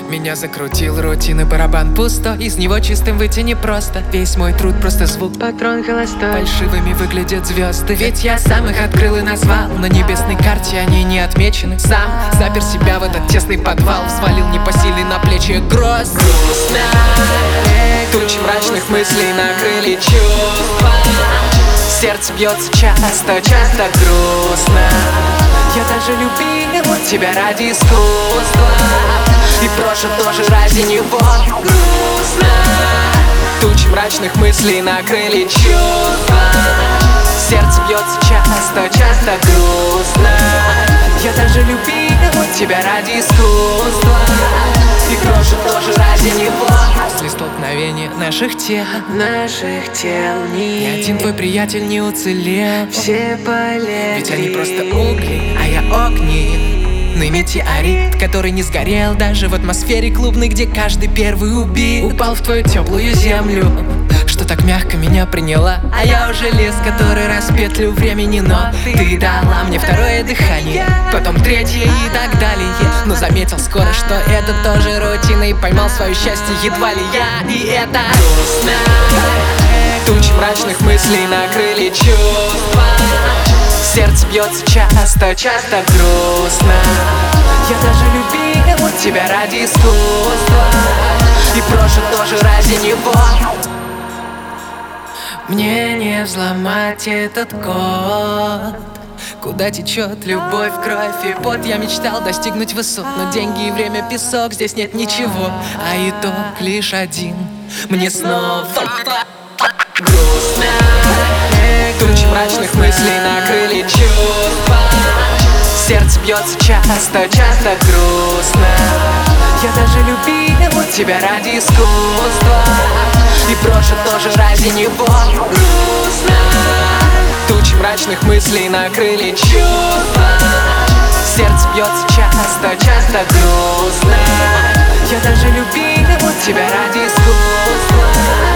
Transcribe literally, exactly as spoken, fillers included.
Меня закрутил рутины, барабан пусто, из него чистым выйти непросто. Весь мой труд просто звук, патрон холостой. Фальшивыми выглядят звезды, ведь я сам их открыл и назвал. На небесной карте они не отмечены. Сам запер себя в этот тесный подвал, взвалил непосильный на плечи груз. Грустно, тучи мрачных мыслей накрыли чувства. Сердце бьется часто, часто грустно. Я даже любил тебя ради искусства и прожил тоже ради него. Грустно, тучи мрачных мыслей накрыли чувства. Сердце бьется часто, часто грустно. Я даже любил тебя ради искусства и прожил тоже ради него. После столкновения наших тел, Наших тел ни нет, один твой приятель не уцелел. все полегли. Ведь они просто угли, а я огненный метеорит, который не сгорел даже в атмосфере клубной, где каждый первый убит. Упал в твою теплую землю, что так мягко меня приняла. А я уже лес, который распетлю времени. Но ты дала мне второе дыхание, потом третье и так далее. Но заметил скоро, что это тоже рутина, и поймал свое счастье едва ли я. И это грустно, тучи мрачных мыслей накрыли чувства. Сердце бьется часто, часто грустно. Я даже любил тебя ради искусства и прожил тоже ради него. Мне не взломать этот код, куда течет любовь, кровь и пот. Я мечтал достигнуть высот, но деньги и время песок. Здесь нет ничего, а итог лишь один. Мне снова грустно, тучи мрачных мыслей накрыли чувства. Сердце бьется часто, часто грустно. Я даже любил тебя ради искусства и прожил тоже ради него. Грустно, тучи мрачных мыслей накрыли чувства. Сердце бьется часто, часто грустно. Я даже любил тебя ради искусства